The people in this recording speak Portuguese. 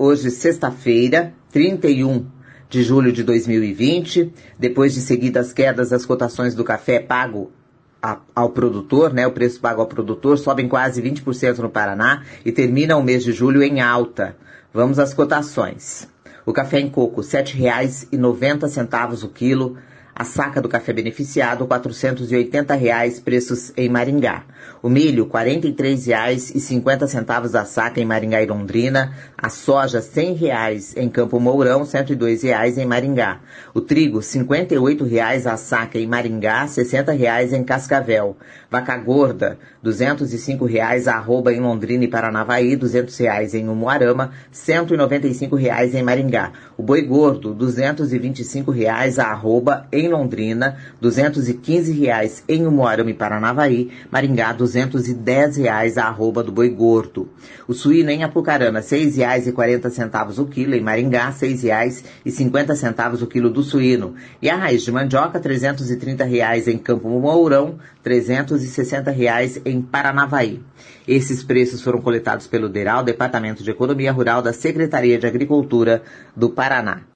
hoje sexta-feira, 31 de julho de 2020, depois de seguidas quedas das cotações do café pago ao produtor, né, o preço pago ao produtor, sobem quase 20% no Paraná e termina o mês de julho em alta. Vamos às cotações. O café em coco, R$ 7,90 o quilo. A saca do café beneficiado, R$ 480, preços em Maringá. O milho, R$ 43,50 a saca em Maringá e Londrina. A soja, R$ 100 em Campo Mourão, R$ 102 em Maringá. O trigo, R$ 58 a saca em Maringá, R$ 60 em Cascavel. Vaca gorda, R$ 205 a arroba em Londrina e Paranavaí, R$ 200 em Umuarama, R$ 195 em Maringá. O boi gordo, R$ 225 a arroba em Londrina, R$ 215 em Umuarama e Paranavaí, Maringá, R$ 210 a arroba do boi gordo. O suíno em Apucarana, R$ 6,40 o quilo, em Maringá, R$ 6,50 o quilo do suíno. E a raiz de mandioca, R$ 330 em Campo Mourão, R$ 360 em Paranavaí. Esses preços foram coletados pelo DERAL, Departamento de Economia Rural da Secretaria de Agricultura do Paraná.